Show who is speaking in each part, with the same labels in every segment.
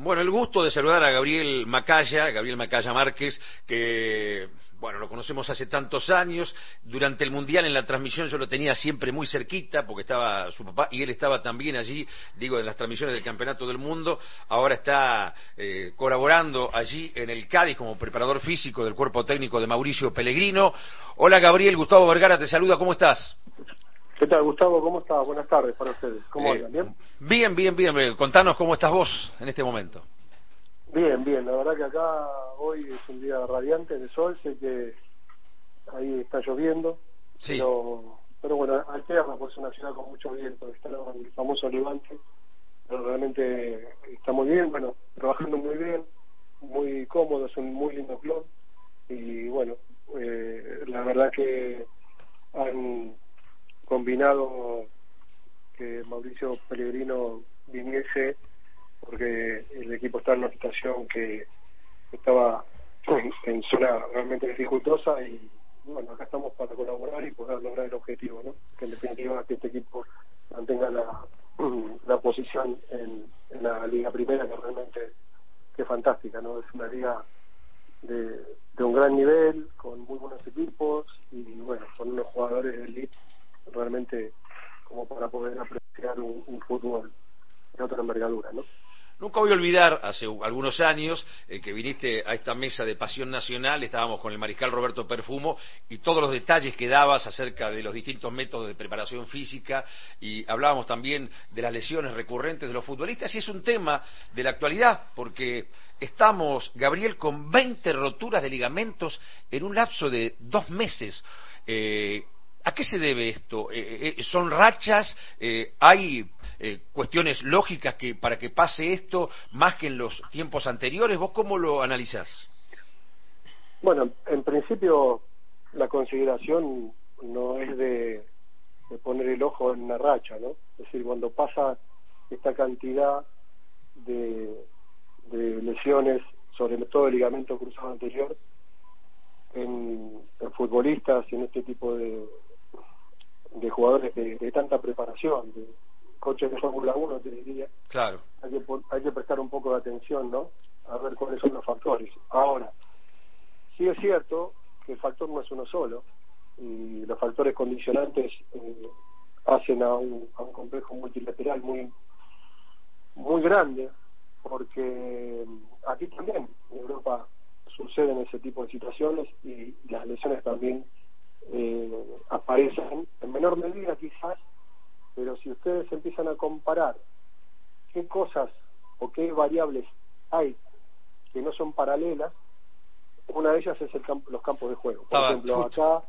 Speaker 1: Bueno, el gusto de saludar a Gabriel Macaya Márquez, que, bueno, lo conocemos hace tantos años. Durante el Mundial en la transmisión yo lo tenía siempre muy cerquita, porque estaba su papá y él estaba también allí, digo, en las transmisiones del Campeonato del Mundo. Ahora está colaborando allí en el Cádiz como preparador físico del cuerpo técnico de Mauricio Pellegrino. Hola Gabriel, Gustavo Vergara te saluda, ¿cómo estás?
Speaker 2: ¿Qué tal, Gustavo? ¿Cómo estás? Buenas tardes para ustedes. ¿Cómo andan? ¿Bien?
Speaker 1: Bien. Contanos cómo estás vos en este momento.
Speaker 2: Bien. La verdad que acá hoy es un día radiante de sol. Sé que ahí está lloviendo.
Speaker 1: Sí.
Speaker 2: Pero bueno, alterna, pues es una ciudad con mucho viento. Está el famoso Levante. Pero realmente está muy bien. Bueno, trabajando muy bien, muy cómodo. Es un muy lindo club. Y bueno, la verdad que han combinado que Mauricio Pellegrino viniese porque el equipo está en una situación que estaba en zona realmente dificultosa y bueno, acá estamos para colaborar y poder lograr el objetivo, ¿no? Que en definitiva que este equipo mantenga la posición en la Liga Primera, que realmente que es fantástica, ¿no? Es una liga de un gran nivel, con muy buenos equipos y bueno, con unos jugadores de elite realmente como para poder apreciar un fútbol de otra envergadura, ¿no?
Speaker 1: Nunca voy a olvidar, hace algunos años, que viniste a esta mesa de Pasión Nacional, estábamos con el mariscal Roberto Perfumo, y todos los detalles que dabas acerca de los distintos métodos de preparación física, y hablábamos también de las lesiones recurrentes de los futbolistas, y es un tema de la actualidad, porque estamos, Gabriel, con 20 roturas de ligamentos en un lapso de 2 meses. ¿A qué se debe esto? ¿Son rachas? ¿Hay cuestiones lógicas que para que pase esto más que en los tiempos anteriores? ¿Vos cómo lo analizás?
Speaker 2: Bueno, en principio la consideración no es de poner el ojo en una racha, ¿no? Es decir, cuando pasa esta cantidad de lesiones, sobre todo el ligamento cruzado anterior, en futbolistas y en este tipo de jugadores de tanta preparación, de coches de Fórmula 1, te diría.
Speaker 1: Claro.
Speaker 2: Hay que prestar un poco de atención, ¿no? A ver cuáles son los factores. Ahora, sí es cierto que el factor no es uno solo, y los factores condicionantes hacen a un complejo multilateral muy grande, porque aquí también en Europa suceden ese tipo de situaciones y las lesiones también aparecen en menor medida quizás, pero si ustedes empiezan a comparar qué cosas o qué variables hay que no son paralelas, una de ellas es los campos de juego. Por ejemplo, acá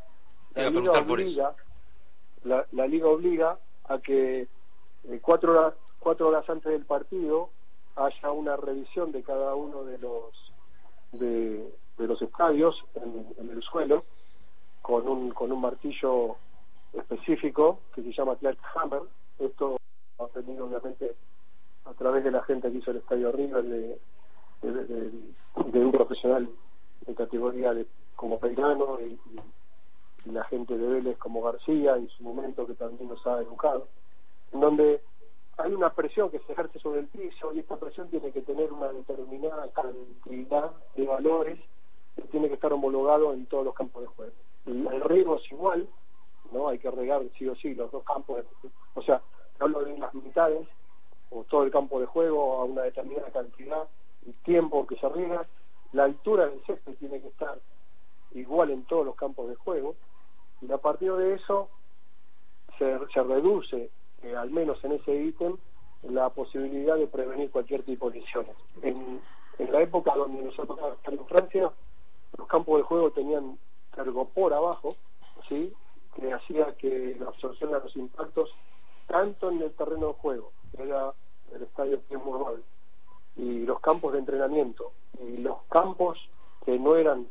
Speaker 2: la liga obliga a que 4 horas antes del partido haya una revisión de cada uno de los estadios en el suelo con un martillo específico que se llama Clark Hammer. Esto ha aprendido obviamente a través de la gente que hizo el Estadio River de un profesional de categoría como Peirano y la gente de Vélez como García en su momento, que también nos ha educado, en donde hay una presión que se ejerce sobre el piso y esta presión tiene que tener una determinada cantidad de valores que tiene que estar homologado en todos los campos de juego. El riego es igual, ¿no? Hay que regar sí o sí los dos campos, o sea, hablo de las mitades o todo el campo de juego a una determinada cantidad y tiempo que se riega. La altura del césped tiene que estar igual en todos los campos de juego y a partir de eso se reduce, al menos en ese ítem, la posibilidad de prevenir cualquier tipo de lesiones. En la época donde nosotros estábamos en Francia, los campos de juego tenían ergopor abajo, ¿sí?, que hacía que la absorción de los impactos, tanto en el terreno de juego, que era el estadio Pierre-Mauroy, y los campos de entrenamiento, y los campos que no eran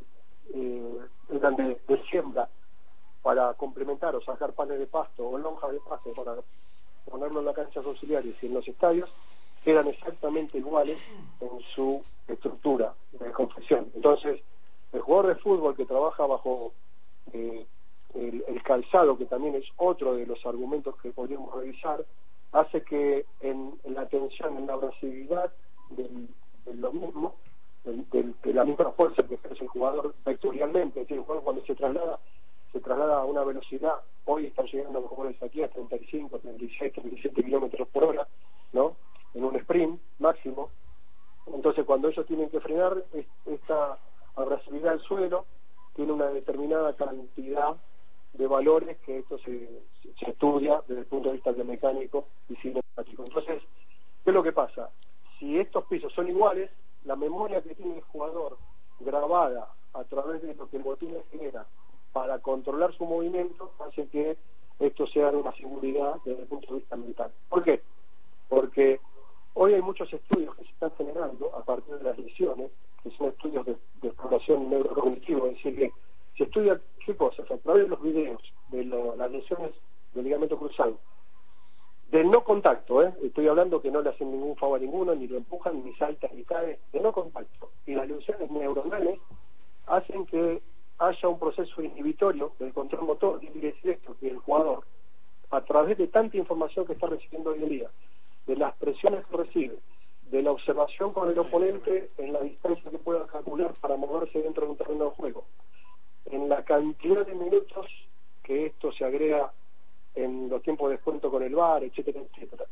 Speaker 2: de siembra para complementar o sacar panes de pasto o lonjas de pasto para ponerlo en las canchas auxiliares y en los estadios, eran exactamente iguales en su estructura de confección. Entonces, el jugador de fútbol que trabaja bajo el calzado, que también es otro de los argumentos que podríamos revisar, hace que en la tensión, en la abrasividad mismo, de la misma fuerza que ejerce el jugador vectorialmente. Es decir, el jugador cuando se traslada a una velocidad, hoy están llegando los jugadores aquí a 35, 36, 37 kilómetros por hora, ¿no? En un sprint máximo. Entonces, cuando ellos tienen que frenar, esta agresividad al suelo tiene una determinada cantidad de valores que esto se estudia desde el punto de vista biomecánico y cinemático. Entonces, ¿qué es lo que pasa? Si estos pisos son iguales, la memoria que tiene el jugador grabada a través de lo que el botín genera para controlar su movimiento hace que esto sea de una seguridad desde el punto de vista mental. ¿Por qué? Porque hoy hay muchos estudios que se están generando a partir de las lesiones, que son estudios de exploración neurocognitiva, es decir, que se estudia qué cosas a través de los videos de las lesiones del ligamento cruzado, de no contacto, estoy hablando que no le hacen ningún favor a ninguno, ni lo empujan, ni salta, ni cae, de no contacto, y las lesiones neuronales hacen que haya un proceso inhibitorio del control motor, y quiere decir esto, que el jugador, a través de tanta información que está recibiendo hoy en día, de las presiones que recibe, de la observación con el oponente en la distancia que pueda calcular para moverse dentro de un terreno de juego, en la cantidad de minutos que esto se agrega en los tiempos de descuento con el VAR, etcétera, etcétera.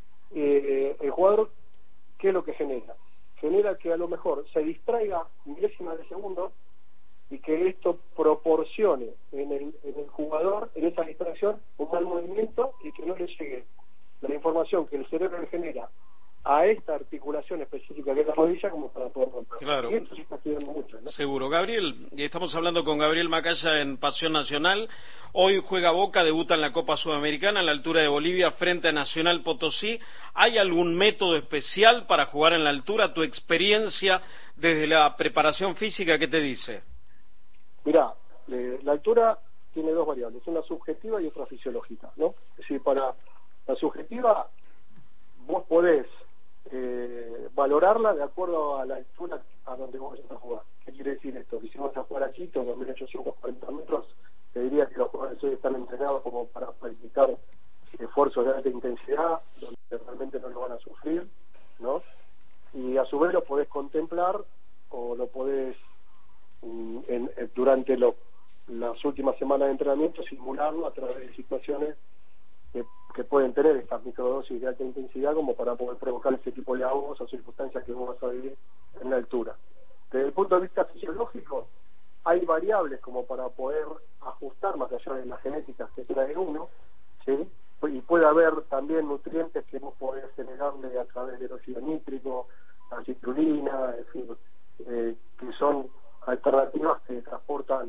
Speaker 2: El jugador, ¿qué es lo que genera? Genera que a lo mejor se distraiga milésimas de segundo y que esto proporcione en el jugador, en esa distracción, un mal movimiento y que no le llegue la información que el cerebro le genera a esta articulación específica que es la rodilla como para poder romper.
Speaker 3: Claro.
Speaker 2: Y esto se está estudiando mucho, ¿no?
Speaker 3: Seguro. Gabriel, estamos hablando con Gabriel Macaya en Pasión Nacional. Hoy juega Boca, debuta en la Copa Sudamericana a la altura de Bolivia frente a Nacional Potosí. ¿Hay algún método especial para jugar en la altura? ¿Tu experiencia desde la preparación física qué te dice?
Speaker 2: Mirá, la altura tiene dos variables, una subjetiva y otra fisiológica, ¿no? Es decir, para la subjetiva vos podés valorarla de acuerdo a la altura a donde vos vas a jugar. ¿Qué quiere decir esto? Que si vas a jugar a Quito, 2.840 metros, te diría que los jugadores hoy están entrenados como para practicar esfuerzos de alta intensidad, donde realmente no lo van a sufrir, ¿no? Y a su vez lo podés contemplar o lo podés durante las últimas semanas de entrenamiento simularlo a través de situaciones que pueden tener estas microdosis de alta intensidad como para poder provocar ese tipo de ahogos o circunstancias que vos vas a vivir en la altura. Desde el punto de vista fisiológico, hay variables como para poder ajustar más allá de las genéticas que trae uno, ¿sí? Y puede haber también nutrientes que vos podés generarle a través del óxido nítrico, la citrulina, en fin, que son alternativas que transportan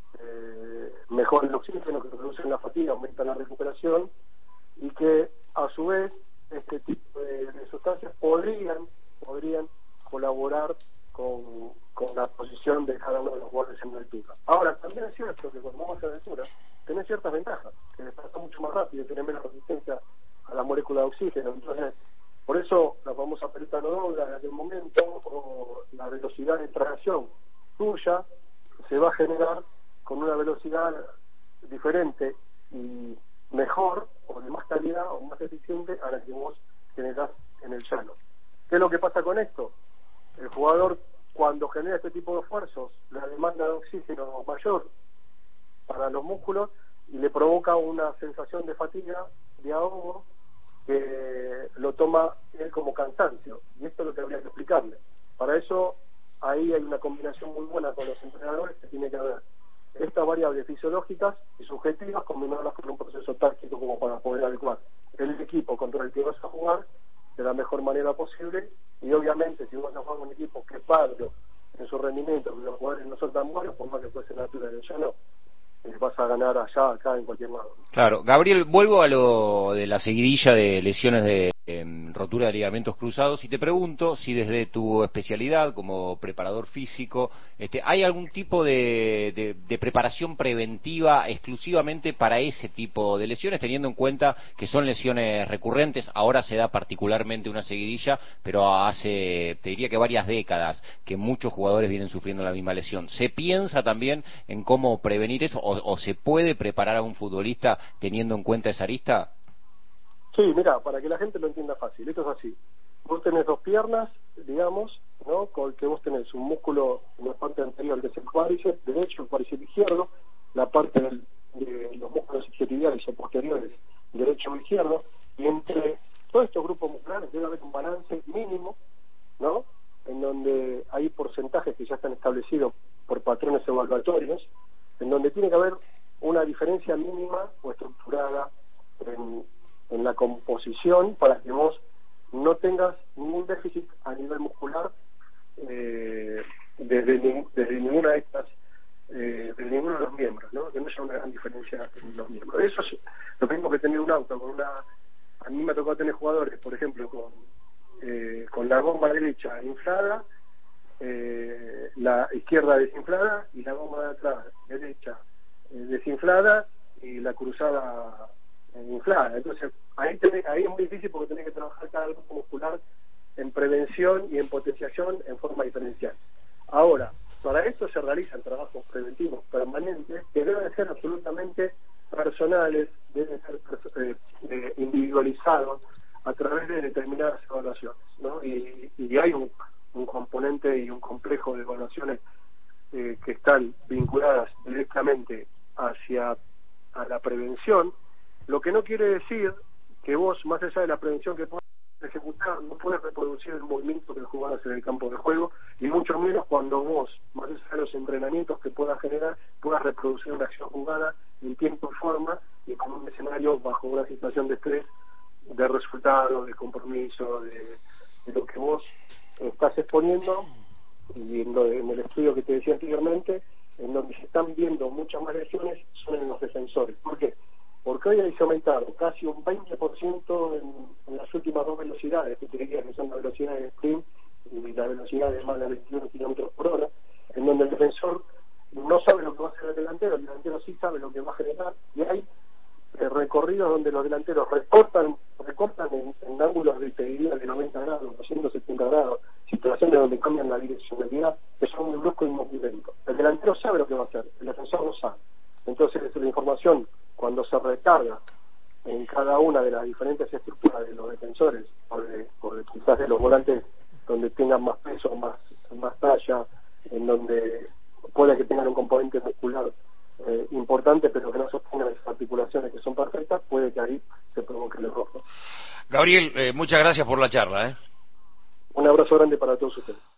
Speaker 2: mejor el oxígeno, que reducen la fatiga, aumentan la recuperación y que a su vez este tipo de sustancias podrían colaborar con la posición de cada uno de los jugadores en la altura. Ahora, también es cierto que cuando vamos a la altura tenés ciertas ventajas, que desplazás mucho más rápido, tenés menos resistencia a la molécula de oxígeno, entonces por eso la famosa pelota no dobla en aquel momento, o la velocidad de traslación tuya se va a generar con una velocidad diferente y mejor o de más calidad o más eficiente a la que vos generás en el llano. ¿Qué es lo que pasa con esto? El jugador cuando genera este tipo de esfuerzos, la demanda de oxígeno mayor para los músculos y le provoca una sensación de fatiga, de ahogo, que lo toma él como cansancio. Y esto es lo que habría que explicarle. Para eso ahí hay una combinación muy buena con los entrenadores que tiene que haber estas variables fisiológicas y subjetivas combinarlas con un proceso táctico como para poder adecuar el equipo contra el que vas a jugar de la mejor manera posible y obviamente si vas a jugar con un equipo que es padre en su rendimiento, que los jugadores no son tan buenos, por más que fuese natural del llano, vas a ganar allá, acá, en cualquier lado.
Speaker 4: Claro, Gabriel, vuelvo a lo de la seguidilla de lesiones de rotura de ligamentos cruzados y te pregunto si desde tu especialidad como preparador físico hay algún tipo de preparación preventiva exclusivamente para ese tipo de lesiones, teniendo en cuenta que son lesiones recurrentes. Ahora se da particularmente una seguidilla, pero hace, te diría que varias décadas que muchos jugadores vienen sufriendo la misma lesión. ¿Se piensa también en cómo prevenir eso o se puede preparar a un futbolista teniendo en cuenta esa arista?
Speaker 2: Sí, mira, para que la gente lo entienda fácil, esto es así. Vos tenés dos piernas, digamos, ¿no? Con el que vos tenés un músculo en la parte anterior, que es el cuádriceps derecho, el cuádriceps izquierdo, la parte de los músculos isquiotibiales o posteriores, derecho o izquierdo, y entre todos estos grupos musculares debe haber un balance mínimo, ¿no? En donde hay porcentajes que ya están establecidos por patrones evaluatorios, en donde tiene que haber una diferencia mínima o estructurada en la composición para que vos no tengas ningún déficit a nivel muscular desde ninguna de estas de ninguno de los miembros, ¿no? Que no haya una gran diferencia en los miembros. Eso es lo mismo que tener un auto con a mí me ha tocado tener jugadores, por ejemplo, con la goma derecha inflada, la izquierda desinflada y la goma de atrás derecha desinflada y la cruzada inflada. Entonces ahí es muy difícil porque tenés que trabajar cada grupo muscular en prevención y en potenciación en forma diferencial. Ahora, para esto se realizan trabajos preventivos permanentes que deben ser absolutamente personales, deben ser individualizados a través de determinadas evaluaciones, ¿no? Y hay un componente y un complejo de evaluaciones que están vinculadas directamente a la prevención, lo que no quiere decir que vos, más allá de la prevención que puedas ejecutar, no puedes reproducir el movimiento que jugás en el campo de juego, y mucho menos cuando vos, más allá de los entrenamientos que puedas generar, puedas reproducir una acción jugada en tiempo y forma y con un escenario bajo una situación de estrés, de resultado, de compromiso, de lo que vos estás exponiendo. Y en el estudio que te decía anteriormente, en donde se están viendo muchas más lesiones son en los defensores. ¿Por qué? Porque hoy se ha aumentado casi un 20% en las últimas dos velocidades, que te diría que son la velocidad de sprint y la velocidad de más de 21 kilómetros por hora, en donde el defensor no sabe lo que va a hacer el delantero sí sabe lo que va a generar, y hay recorridos donde los delanteros recortan en ángulos de, te diría, de 90 grados, 270 grados, situaciones donde cambian la direccionalidad, que son muy bruscos y muy lentos. El delantero sabe lo que va a hacer, el defensor no sabe. Entonces la información, cuando se recarga en cada una de las diferentes estructuras de los defensores, o quizás de los volantes donde tengan más peso, más talla, en donde puede que tengan un componente muscular importante, pero que no sostengan esas articulaciones que son perfectas, puede que ahí se provoque el error, ¿no?
Speaker 1: Gabriel, muchas gracias por la charla.
Speaker 2: Un abrazo grande para todos ustedes.